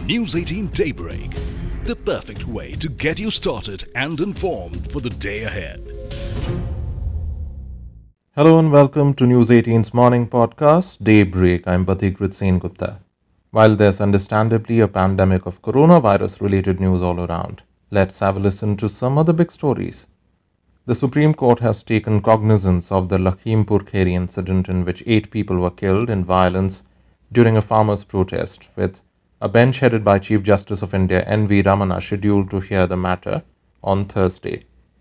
News 18 Daybreak, the perfect way to get you started and informed for the day ahead. Hello and welcome to News 18's morning podcast, Daybreak. I'm Pathikrit Sen Gupta. While there's understandably a pandemic of coronavirus-related news all around, let's have a listen to some other big stories. The Supreme Court has taken cognizance of the Lakhimpur Kheri incident in which 8 people were killed in violence during a farmers' protest, with a bench headed by Chief Justice of India N.V. Ramana scheduled to hear the matter on Thursday.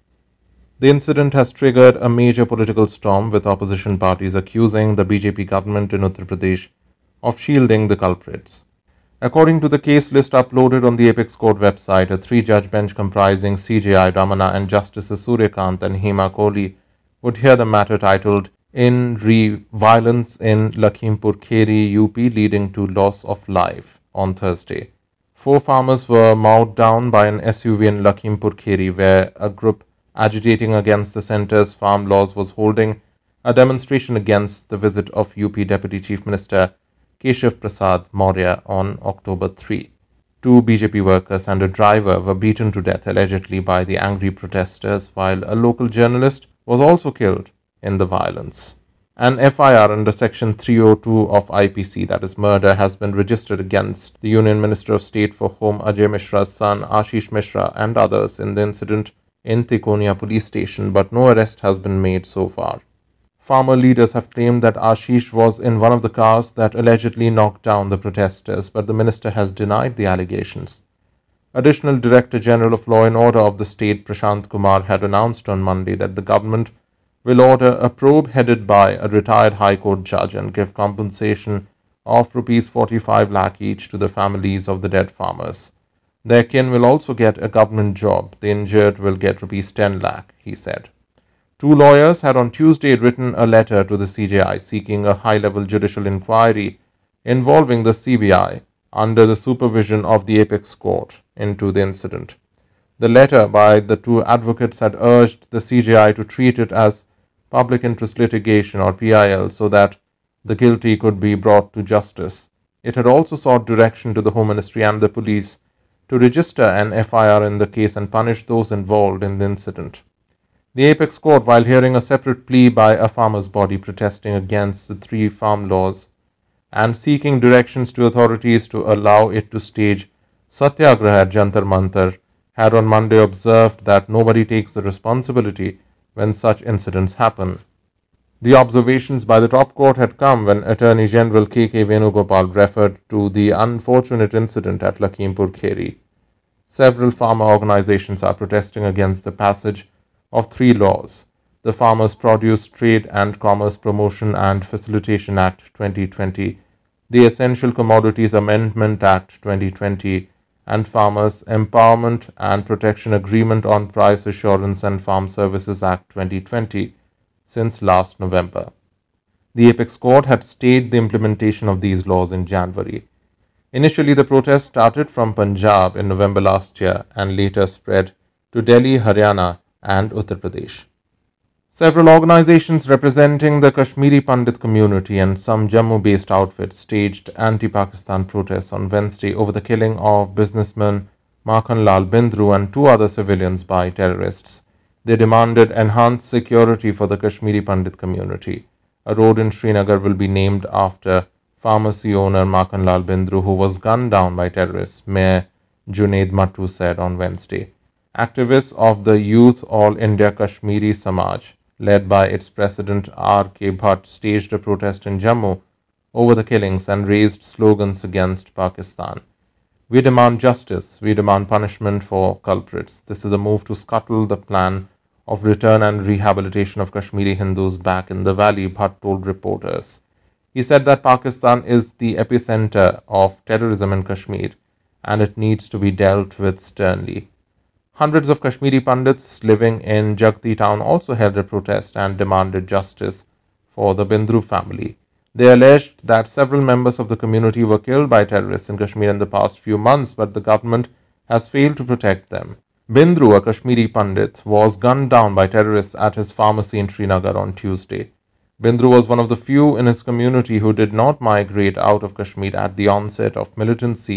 The incident has triggered a major political storm, with opposition parties accusing the BJP government in Uttar Pradesh of shielding the culprits. According to the case list uploaded on the Apex Court website, a 3-judge bench comprising CJI Ramana and Justices Suryakant and Hema Kohli would hear the matter titled In Re Violence in Lakhimpur Kheri, UP leading to loss of life on Thursday. 4 farmers were mowed down by an SUV in Lakhimpur Kheri, where a group agitating against the centre's farm laws was holding a demonstration against the visit of UP Deputy Chief Minister Keshav Prasad Maurya on October 3. 2 BJP workers and a driver were beaten to death allegedly by the angry protesters, while a local journalist was also killed in the violence. An FIR under Section 302 of IPC, that is murder, has been registered against the Union Minister of State for Home Ajay Mishra's son Ashish Mishra and others in the incident in Tikonia police station, but no arrest has been made so far. Farmer leaders have claimed that Ashish was in one of the cars that allegedly knocked down the protesters, but the minister has denied the allegations. Additional Director General of Law and Order of the state, Prashant Kumar, had announced on Monday that the government will order a probe headed by a retired High Court judge and give compensation of Rs 45 lakh each to the families of the dead farmers. Their kin will also get a government job. The injured will get Rs 10 lakh, he said. 2 lawyers had on Tuesday written a letter to the CJI seeking a high-level judicial inquiry involving the CBI under the supervision of the Apex Court into the incident. The letter by the 2 advocates had urged the CJI to treat it as public interest litigation or PIL so that the guilty could be brought to justice. It had also sought direction to the Home Ministry and the police to register an FIR in the case and punish those involved in the incident. The Apex Court, while hearing a separate plea by a farmers' body protesting against the 3 farm laws and seeking directions to authorities to allow it to stage Satyagraha at Jantar Mantar, had on Monday observed that nobody takes the responsibility when such incidents happen. The observations by the top court had come when Attorney General K.K. Venugopal referred to the unfortunate incident at Lakhimpur Kheri. Several farmer organizations are protesting against the passage of 3 laws: the Farmers' Produce Trade and Commerce Promotion and Facilitation Act 2020, the Essential Commodities Amendment Act 2020, and Farmers' Empowerment and Protection Agreement on Price Assurance and Farm Services Act 2020 since last November. The Apex Court had stayed the implementation of these laws in January. Initially, the protest started from Punjab in November last year and later spread to Delhi, Haryana, and Uttar Pradesh. Several organizations representing the Kashmiri Pandit community and some Jammu-based outfits staged anti-Pakistan protests on Wednesday over the killing of businessman Makhan Lal Bindru and 2 other civilians by terrorists. They demanded enhanced security for the Kashmiri Pandit community. A road in Srinagar will be named after pharmacy owner Makhan Lal Bindru, who was gunned down by terrorists, Mayor Junaid Mattu said on Wednesday. Activists of the Youth All India Kashmiri Samaj, led by its president R.K. Bhatt, staged a protest in Jammu over the killings and raised slogans against Pakistan. We demand justice. We demand punishment for culprits. This is a move to scuttle the plan of return and rehabilitation of Kashmiri Hindus back in the valley, Bhatt told reporters. He said that Pakistan is the epicenter of terrorism in Kashmir and it needs to be dealt with sternly. Hundreds of Kashmiri Pandits living in Jagti town also held a protest and demanded justice for the Bindru family. They alleged that several members of the community were killed by terrorists in Kashmir in the past few months, but the government has failed to protect them. Bindru, a Kashmiri Pandit, was gunned down by terrorists at his pharmacy in Srinagar on Tuesday. Bindru was one of the few in his community who did not migrate out of Kashmir at the onset of militancy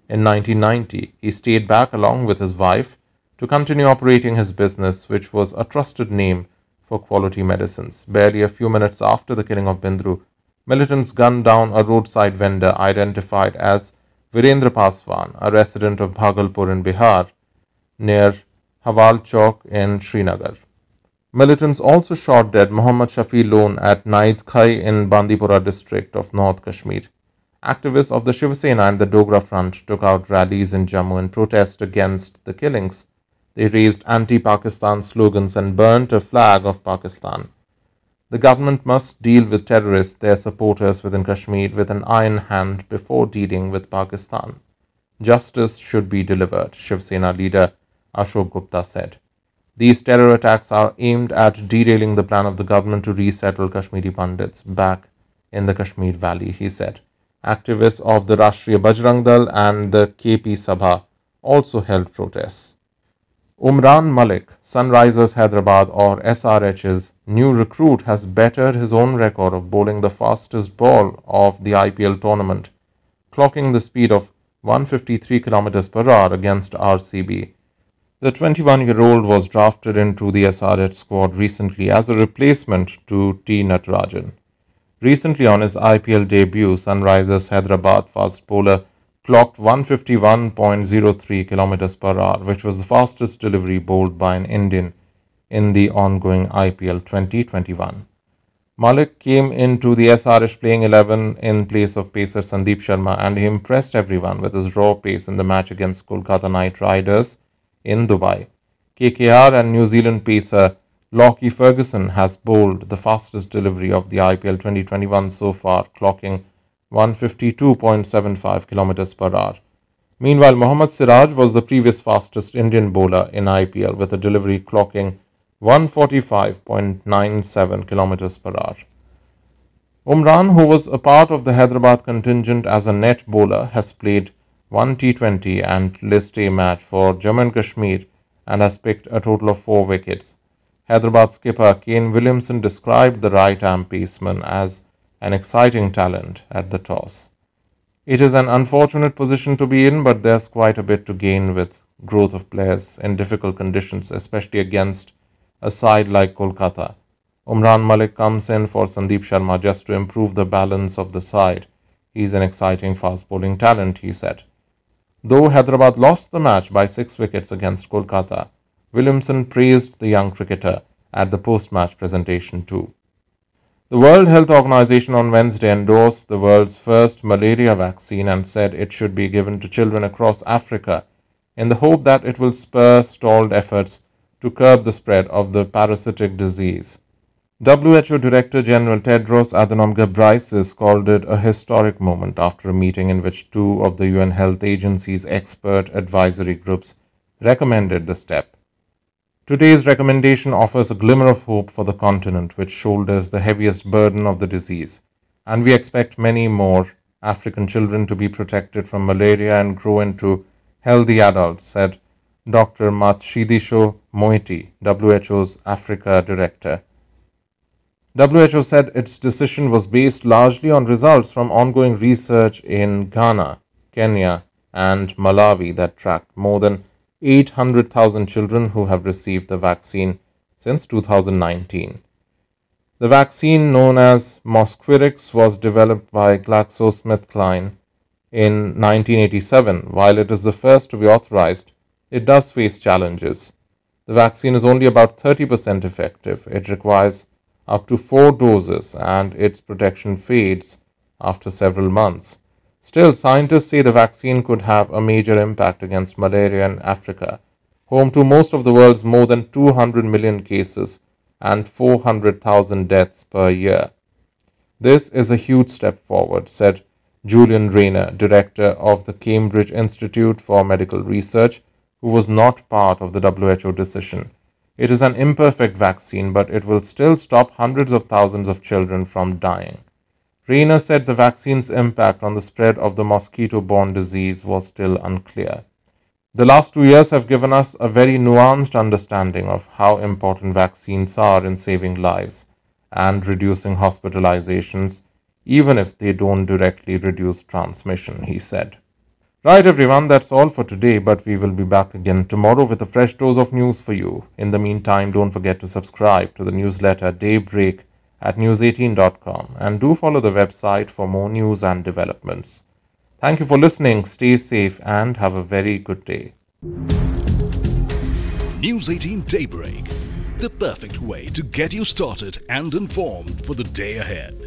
In 1990, he stayed back along with his wife to continue operating his business, which was a trusted name for quality medicines. Barely a few minutes after the killing of Bindru, militants gunned down a roadside vendor identified as Virendra Paswan, a resident of Bhagalpur in Bihar, near Hawal Chowk in Srinagar. Militants also shot dead Mohammad Shafi Lone at Naid Khai in Bandipora district of North Kashmir. Activists of the Shiv Sena and the Dogra Front took out rallies in Jammu in protest against the killings. They raised anti-Pakistan slogans and burnt a flag of Pakistan. The government must deal with terrorists, their supporters within Kashmir, with an iron hand before dealing with Pakistan. Justice should be delivered, Shiv Sena leader Ashok Gupta said. These terror attacks are aimed at derailing the plan of the government to resettle Kashmiri Pandits back in the Kashmir Valley, he said. Activists of the Rashtriya Bajrang Dal and the KP Sabha also held protests. Umran Malik, Sunrisers Hyderabad or SRH's new recruit, has bettered his own record of bowling the fastest ball of the IPL tournament, clocking the speed of 153 km per hour against RCB. The 21-year-old was drafted into the SRH squad recently as a replacement to T. Natarajan. Recently on his IPL debut, Sunrisers Hyderabad fast bowler clocked 151.03 km per hour, which was the fastest delivery bowled by an Indian in the ongoing IPL 2021. Malik came into the SRH playing 11 in place of pacer Sandeep Sharma, and he impressed everyone with his raw pace in the match against Kolkata Knight Riders in Dubai. KKR and New Zealand pacer Lockie Ferguson has bowled the fastest delivery of the IPL 2021 so far, clocking 152.75 km per hour. Meanwhile, Mohammad Siraj was the previous fastest Indian bowler in IPL with a delivery clocking 145.97 km per hour. Umran, who was a part of the Hyderabad contingent as a net bowler, has played one T20 and List A match for Jammu and Kashmir and has picked a total of 4 wickets. Hyderabad skipper Kane Williamson described the right-arm paceman as an exciting talent at the toss. It is an unfortunate position to be in, but there's quite a bit to gain with growth of players in difficult conditions, especially against a side like Kolkata. Umran Malik comes in for Sandeep Sharma just to improve the balance of the side. He's an exciting fast bowling talent, he said. Though Hyderabad lost the match by 6 wickets against Kolkata, Williamson praised the young cricketer at the post-match presentation too. The World Health Organization on Wednesday endorsed the world's first malaria vaccine and said it should be given to children across Africa in the hope that it will spur stalled efforts to curb the spread of the parasitic disease. WHO Director General Tedros Adhanom Ghebreyesus called it a historic moment after a meeting in which 2 of the UN Health Agency's expert advisory groups recommended the step. Today's recommendation offers a glimmer of hope for the continent, which shoulders the heaviest burden of the disease, and we expect many more African children to be protected from malaria and grow into healthy adults, said Dr. Matshidisho Moeti, WHO's Africa Director. WHO said its decision was based largely on results from ongoing research in Ghana, Kenya, and Malawi that tracked more than 800,000 children who have received the vaccine since 2019. The vaccine, known as Mosquirix, was developed by GlaxoSmithKline in 1987. While it is the first to be authorized, it does face challenges. The vaccine is only about 30% effective. It requires up to 4 doses and its protection fades after several months. Still, scientists say the vaccine could have a major impact against malaria in Africa, home to most of the world's more than 200 million cases and 400,000 deaths per year. This is a huge step forward, said Julian Rayner, director of the Cambridge Institute for Medical Research, who was not part of the WHO decision. It is an imperfect vaccine, but it will still stop hundreds of thousands of children from dying. Rayner said the vaccine's impact on the spread of the mosquito-borne disease was still unclear. The last 2 years have given us a very nuanced understanding of how important vaccines are in saving lives and reducing hospitalizations, even if they don't directly reduce transmission, he said. Right, everyone, that's all for today, but we will be back again tomorrow with a fresh dose of news for you. In the meantime, don't forget to subscribe to the newsletter Daybreak at news18.com and do follow the website for more news and developments. Thank you for listening, stay safe, and have a very good day. News 18 Daybreak, the perfect way to get you started and informed for the day ahead.